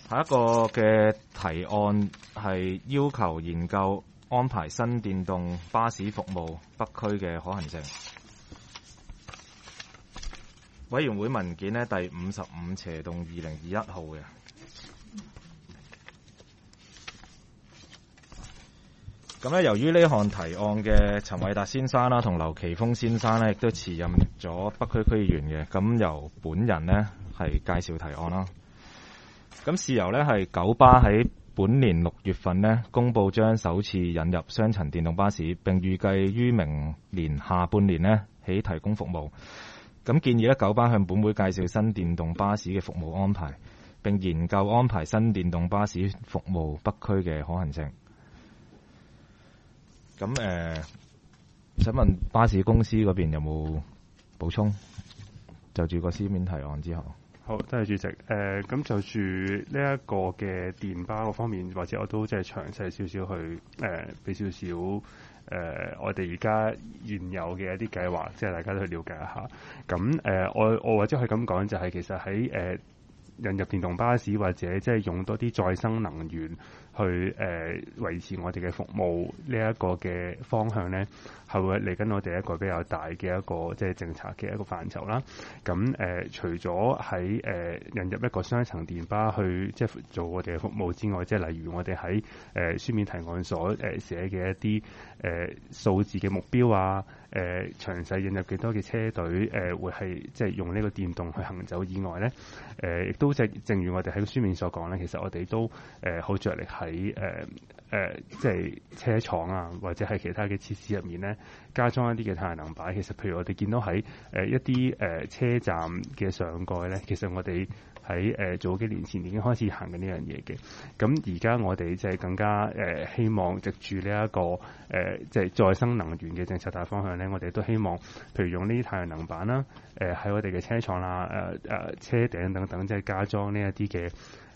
下一個嘅提案係要求研究安排新電動巴士服務北區嘅可行性。委員會文件呢，第55/2021號嘅。咁咧，由於呢項提案嘅陳偉達先生啦，同劉奇峰先生呢，亦都辭任咗北區區議員嘅。咁由本人呢，係介紹提案啦。咁事由呢，係九巴喺本年6月份呢，公佈將首次引入雙層電動巴士，並預計於明年下半年呢起提供服務。咁建議呢，九巴向本會介紹新電動巴士嘅服務安排，並研究安排新電動巴士服務北區嘅可行性。咁想問巴士公司嗰邊有冇補充？就住個書面提案之後。 好，多謝主席。咁就住呢一個嘅電巴嗰方面，或者我都即係詳細少少去俾少少我哋而家現有嘅一啲計劃，即係大家都去了解一下。咁我或者可以咁講，就係其實喺引入電動巴士或者即係用多啲再生能源去維持我哋嘅服務呢一個嘅方向咧，係會嚟緊我哋一個比較大嘅一個即係政策嘅一個範疇啦。咁除咗喺引入一個雙層電巴去即係做我哋嘅服務之外，即係例如我哋喺書面提案所寫嘅一啲數字嘅目標啊，詳細引入幾多嘅車隊會係即係用呢個電動去行走以外咧，亦都即係正如我哋喺書面所講咧，其實我哋都好着力喺即係車廠啊，或者係其他嘅設施入面咧，加裝一啲嘅太陽能板。其實譬如我哋見到喺一啲車站嘅上蓋咧，其實我哋喺早幾年前已經開始行緊呢樣嘢嘅。咁而家我哋即係更加希望藉住呢一個即係再生能源嘅政策大方向咧，我哋都希望譬如用呢啲太陽能板啦，喺我哋嘅車廠啦、車頂等等，即係加裝呢一啲嘅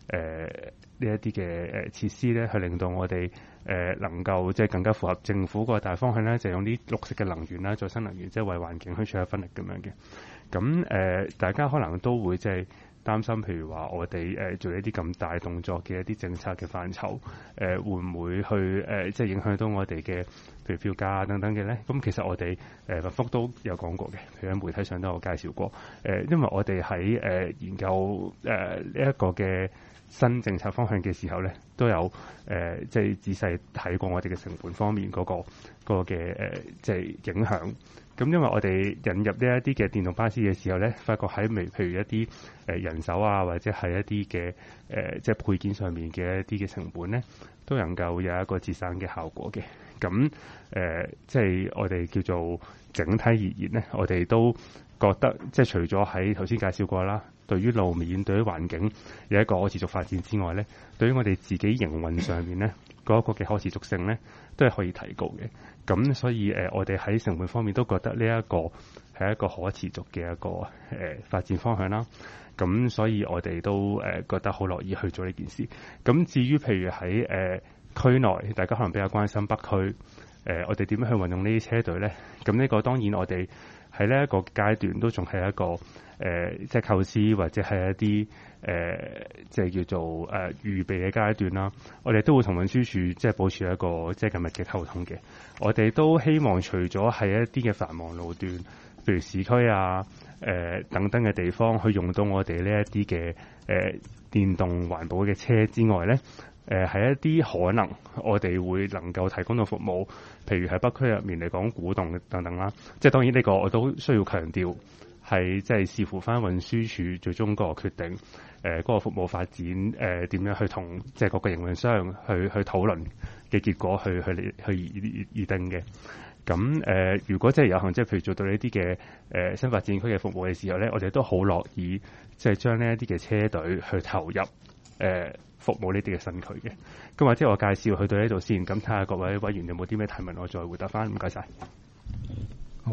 設施咧，去令到我哋能夠即係更加符合政府個大方向咧，就用啲綠色嘅能源啦、再生能源，即係為環境去出一分力咁樣嘅。咁大家可能都會即係擔心，譬如話我哋做一啲咁大動作嘅一啲政策嘅範疇，會唔會去即係影響到我哋嘅譬如票價等等嘅咧？咁其實我哋文福都有講過嘅，譬如喺媒體上都有介紹過。因為我哋喺研究呢一個嘅新政策方向嘅時候咧，都有即係仔細睇過我哋嘅成本方面嗰個嘅即係影響。咁因為我哋引入呢一啲嘅電動巴士嘅時候咧，發覺喺譬如一啲人手啊，或者係一啲嘅即係配件上面嘅一啲嘅成本咧，都能夠有一個節省嘅效果嘅。咁即係我哋叫做整體而言咧，我哋都覺得即係除咗喺頭先介紹過啦，對於路面、對於環境有一個可持續發展之外咧，對於我哋自己營運上面咧嗰個嘅可持續性咧，都係可以提高嘅。咁所以我哋喺成本方面都覺得呢一個係一個可持續嘅一個發展方向啦。咁所以我哋都覺得好樂意去做呢件事。咁至於譬如喺區內，大家可能比較關心北區，我哋點樣去運用呢啲車隊咧？咁呢個當然我哋喺呢一個階段都仲係一個即係構思或者係一啲即係叫做預備嘅階段啦。我哋都會同運輸署即係保持一個即係緊密嘅溝通嘅。我哋都希望除咗喺一啲嘅繁忙路段，譬如市區啊等等嘅地方，去用到我哋呢一啲嘅電動環保嘅車之外咧，係一啲可能我哋會能夠提供到服務，譬如喺北區入面嚟講古洞等等啦。即係當然呢個我都需要強調，係即係視乎翻運輸署最終個決定，嗰個服務發展點樣去同即係各個營運商去討論嘅結果去而定嘅。咁如果即係有幸即係譬如做到呢啲嘅新發展區嘅服務嘅時候咧，我哋都好樂意即係將呢一啲嘅車隊去投入服務呢啲嘅新區嘅。咁或者我介紹去到呢度先，咁睇下各位委員有冇啲咩提問，我再回答翻。唔該晒。 好，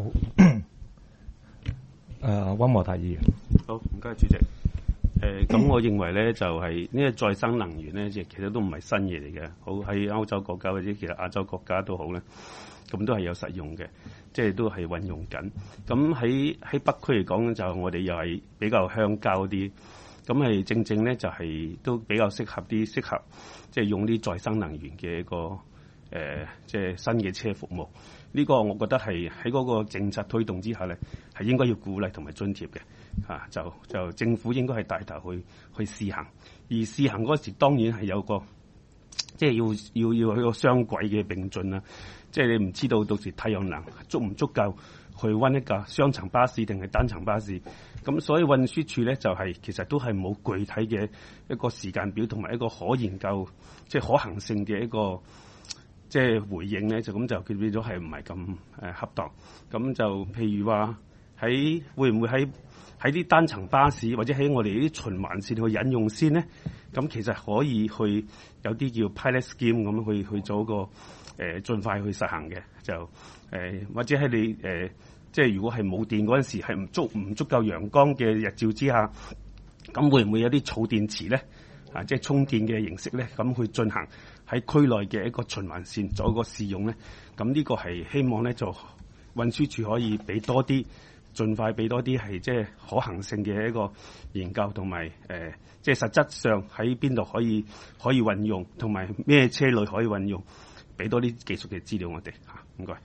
溫和泰議員。 好，唔該主席。咁我認為咧就係呢個再生能源咧，其實都唔係新嘢嚟嘅。好，喺歐洲國家或者其實亞洲國家都好咧，咁都係有實用嘅，即係都係運用緊。咁喺北區嚟講，就我哋又係比較鄉郊啲。 咁係正正咧就係都比較適合即係用啲再生能源嘅一個即係新嘅車服務。呢個我覺得係喺嗰個政策推動之下咧，係應該要鼓勵同埋津貼嘅就政府應該係帶頭去試行，而試行嗰時當然係有個即係要一個雙軌嘅並進啦。即係你唔知道到時太陽能足唔足夠去溫一架雙層巴士定係單層巴士，咁所以運輸署咧就係其實都係冇具體嘅一個時間表同埋一個可研究即係可行性嘅一個即係回應咧，就咁就佢變咗係唔係咁恰當。咁就譬如話會唔會喺啲單層巴士或者喺我哋啲循環線去引用先咧？咁其實可以去有啲叫 pilot scheme 咁去做一個盡快去實行嘅，就或者喺你即係如果係冇電嗰陣時係唔足夠陽光嘅日照之下，咁會唔會有啲儲電池咧？即係充電嘅形式咧，咁去進行喺區內嘅一個循環線做一個試用咧。咁呢個係希望咧就運輸署可以俾多啲，盡快俾多啲係即係可行性嘅一個研究，同埋即係實質上喺邊度可以運用，同埋咩車類可以運用，俾多啲技術嘅資料我哋嚇。唔該。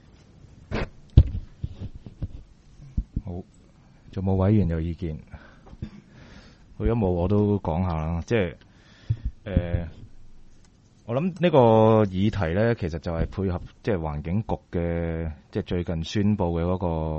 好，仲冇委員有意見？如果冇，我都講下啦。即係我諗呢個議題咧，其實就係配合即係環境局嘅即係最近宣布嘅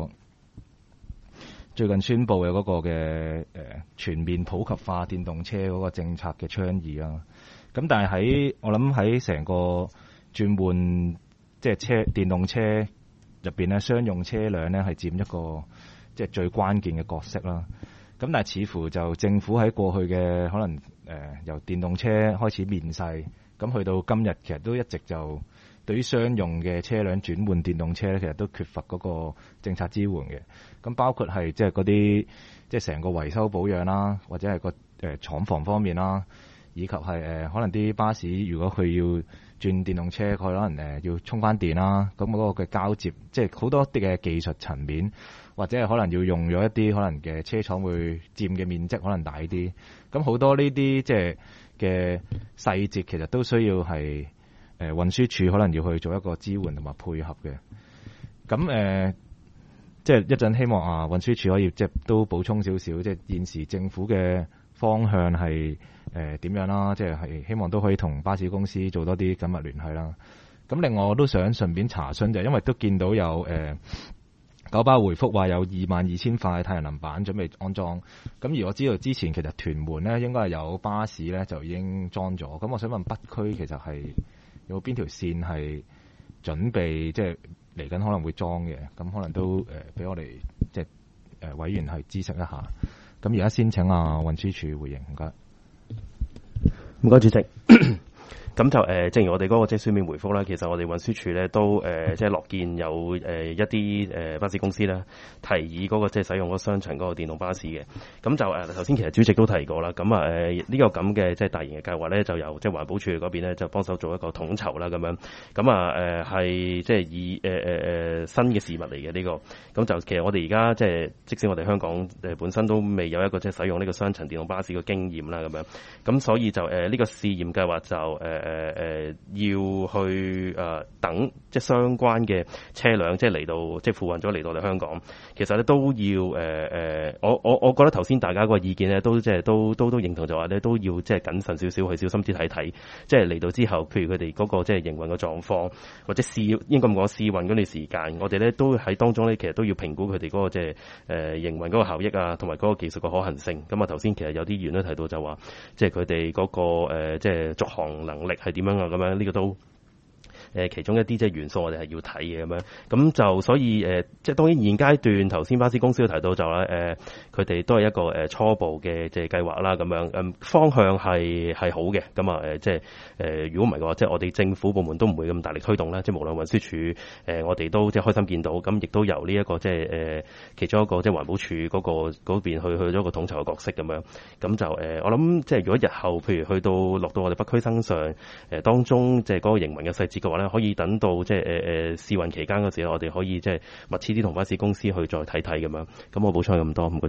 嗰個嘅全面普及化電動車嗰個政策嘅倡議啦。咁但係我諗喺成個轉換即係電動車入邊咧，商用車輛咧係佔一個即係最關鍵嘅角色啦。咁但係似乎就政府喺過去嘅可能由電動車開始面世，咁去到今日其實都一直就對於商用嘅車輛轉換電動車咧，其實都缺乏嗰個政策支援嘅。咁包括係即係嗰啲即係成個維修保養啦，或者係個廠房方面啦，以及係可能啲巴士如果佢要轉電動車，佢可能要充翻電啦，咁嗰個嘅交接即係好多啲嘅技術層面，或者係可能要用咗一啲可能嘅車廠會佔嘅面積可能大啲，咁好多呢啲即係嘅細節其實都需要係運輸署可能要去做一個支援同埋配合嘅。咁即係一陣希望運輸署可以即係都補充少少，即係現時政府嘅方向係點樣啦？即係希望都可以同巴士公司做多啲緊密聯繫啦。咁另外我都想順便查詢，就因為都見到有九巴回覆話有22,000塊太陽能板準備安裝。咁而我知道之前其實屯門咧應該係有巴士咧就已經裝咗。咁我想問北區其實係有邊條線係準備即係嚟緊可能會裝嘅？咁可能都俾我哋即係委員係知悉一下。咁而家先請運輸署回應，唔該。 唔該，主席。咁就正如我哋嗰個即係書面回覆啦，其實我哋運輸署咧都即係樂見有一啲巴士公司咧提議嗰個即係使用嗰個雙層嗰個電動巴士嘅。咁就頭先其實主席都提過啦。咁呢個咁嘅即係大型嘅計劃咧，就由即係環保署嗰邊咧就幫手做一個統籌啦咁樣。咁係即係以新嘅事物嚟嘅呢個。咁就其實我哋而家即使我哋香港本身都未有一個即係使用呢個雙層電動巴士嘅經驗啦咁樣。咁所以就呢個試驗計劃就要去等即係相關嘅車輛即係嚟到即係付運咗嚟到香港，其實咧都要我覺得頭先大家個意見咧都即係都認同，就話咧都要即係謹慎少少去小心啲睇，即係嚟到之後，譬如佢哋嗰個即係營運嘅狀況，或者應該咁講試運嗰段時間，我哋咧都喺當中咧其實都要評估佢哋嗰個即係營運嗰個效益啊，同埋嗰個技術嘅可行性。咁頭先其實有啲議員都提到就話，即係佢哋嗰個即係續航能力係點樣啊？咁樣呢個都其中一啲即係元素，我哋係要睇嘅咁樣。咁就所以即係當然現階段頭先巴士公司都提到就話佢哋都係一個初步嘅即係計劃啦咁樣。方向係好嘅。咁即係如果唔係嘅話，即係我哋政府部門都唔會咁大力推動啦。即係無論運輸署我哋都即係開心見到，咁亦都由呢一個即係其中一個即係環保署嗰邊去咗一個統籌嘅角色咁樣。咁就我諗即係如果日後譬如去到落到我哋北區身上當中即係嗰個營運嘅細節嘅話咧，可以等到即係試運期間嗰時候，我哋可以即係密切啲同巴士公司去再睇睇咁樣。咁我補充咁多，唔該主席。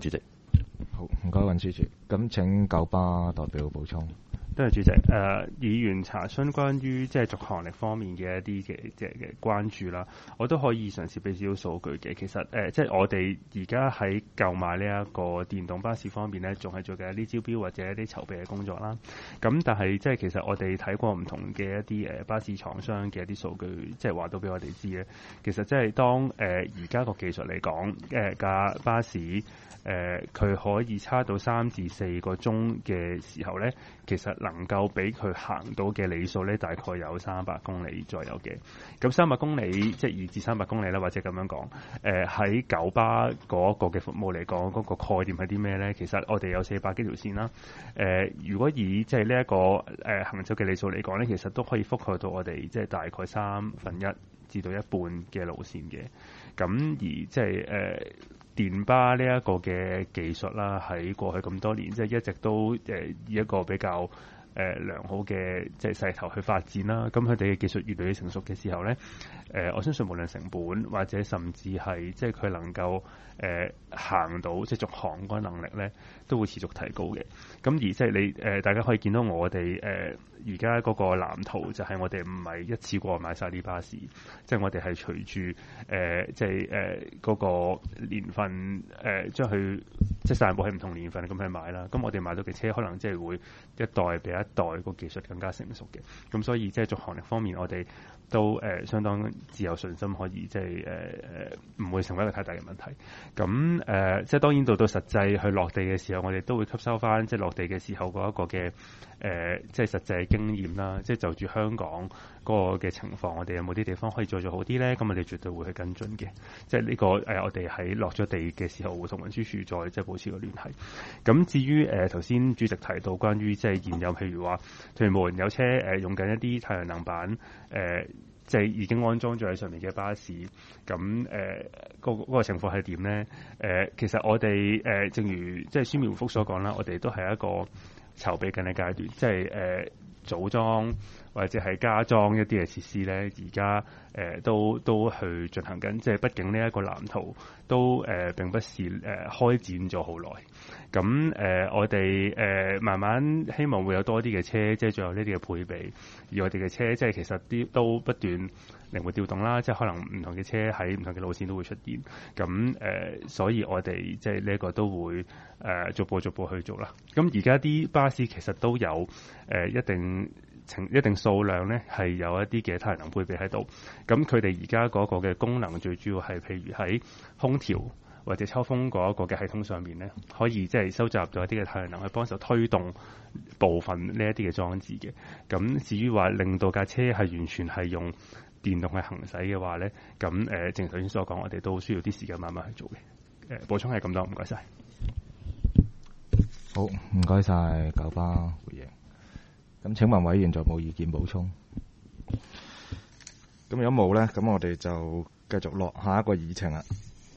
好，唔該運輸署。咁請九巴代表補充。 多謝主席。議員查詢關於即係續航力方面嘅一啲嘅關注啦，我都可以嘗試俾少少數據嘅。其實即係我哋而家喺購買呢一個電動巴士方面咧，仲係做緊一啲招標或者一啲籌備嘅工作啦。咁但係即係其實我哋睇過唔同嘅一啲巴士廠商嘅一啲數據，即係話到俾我哋知咧，其實即係當而家個技術嚟講，架巴士佢可以差到3至4個鐘嘅時候咧，其實能夠俾佢行到嘅里數咧，大概有300公里左右嘅。咁300公里即係2至300公里啦，或者咁樣講。喺九巴嗰個嘅服務嚟講，嗰個概念係啲咩咧？其實我哋有400幾條線啦。如果以即係呢一個行走嘅里數嚟講咧，其實都可以覆蓋到我哋即係大概1/3至到1半嘅路線嘅。咁而即係電巴呢一個嘅技術啦，喺過去咁多年，即係一直都以一個比較良好嘅即係勢頭去發展啦。咁佢哋嘅技術越嚟越成熟嘅時候咧，我相信無論成本或者甚至係即係佢能夠行到即係續航嗰個能力咧，都會持續提高嘅。咁而即係你大家可以見到我哋而家嗰個藍圖就係我哋唔係一次過買晒啲巴士，即係我哋係隨住即係嗰個年份將佢即係散佈喺唔同年份咁去買啦。咁我哋買到嘅車可能即係會一代比一代個技術更加成熟嘅。咁所以即係續航力方面，我哋都相當自有信心可以即係唔會成為一個太大嘅問題。咁即係當然到實際去落地嘅時候，我哋都會吸收翻即係落地嘅時候嗰一個嘅即係實際經驗啦。即係就住香港嗰個嘅情況，我哋有冇啲地方可以再做好啲咧？咁我哋絕對會去跟進嘅。即係呢個我哋喺落咗地嘅時候，會同運輸署再即係保持個聯繫。咁至於頭先主席提到關於即係現有，譬如話屯門有車用緊一啲太陽能板即係已經安裝咗喺上面嘅巴士，咁嗰個情況係點咧？其實我哋正如即係書面回覆所講啦，我哋都係一個籌備緊嘅階段，即係組裝或者係加裝一啲嘅設施咧，而家都去進行緊。即係畢竟呢一個藍圖都並不是開展咗好耐。咁我哋慢慢希望會有多啲嘅車，即係仲有呢啲嘅配備。而我哋嘅車即係其實啲都不斷靈活調動啦，即係可能唔同嘅車喺唔同嘅路線都會出現。咁所以我哋即係呢一個都會逐步去做啦。咁而家啲巴士其實都有一定數量咧，係有一啲嘅太陽能配備喺度。咁佢哋而家嗰個嘅功能最主要係譬如喺空調或者抽風嗰一個嘅系統上面咧，可以即係收集咗一啲嘅太陽能去幫手推動部分呢一啲嘅裝置嘅。咁至於話令到架車係完全係用電動去行駛嘅話咧，咁正如頭先所講，我哋都需要啲時間慢慢去做嘅。補充係咁多，唔該晒。 好，唔該晒九巴回應。咁請問委員仲有冇意見補充？咁如果冇咧，咁我哋就繼續落下一個議程啦。